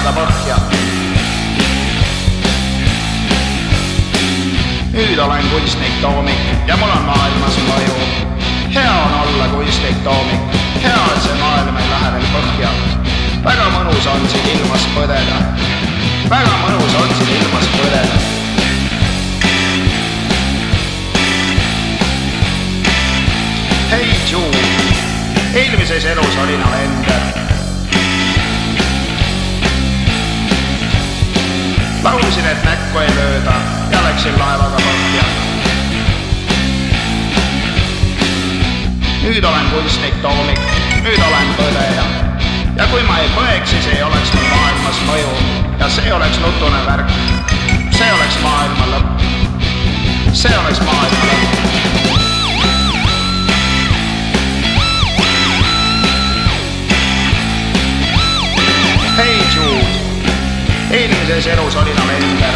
laevaga põhja. Nüüd olen kunstnik Toomik ja mul on maailmas mõju. Hea on olla kunstnik Toomik, hea, et see maailm ei lähe veel põhja. Väga mõnus on siin ilmas põdeda, väga mõnus on siin ilmas põdeda. Hei Jude, eelmises elus olin Alender. Laulsin, et näkku ei lööda ja läksin laevaga põhja. Nüüd olen kunstnik Toomik, nüüd olen põdeja. Ja kui ma ei põeks, siis ei oleks mul maailmas mõju. Ja see oleks nutune värk. See oleks maailma lõpp. See oleks maailma lõpp. Hei Jude, eelmises elus olin Alender.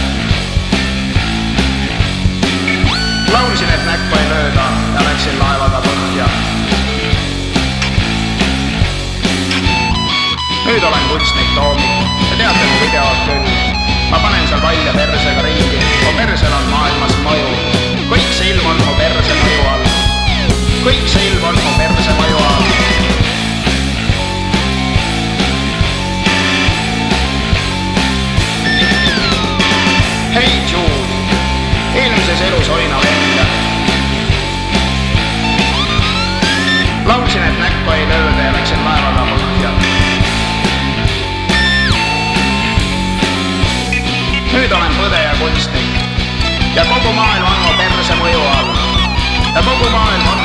Laulsin, et näkku ei lööda ja läksin laevaga põhja. Nüüd olen kunstnik Toomik ja teate mu videod küll. Ma panen seal välja persega ringi, mu persel on maailmas mõju. Kõik see ilm on mu perse mõju all. Kõik see ilm on mu perse mõju all. Hei Jude, eelmises elus olin Alender. Laulsin, et näkku ei lööda ja läksin laevaga põhja. Nüüd olen põdeja kunstnik ja kogu maailm on mu perse mõju all. Ja kogu maailm on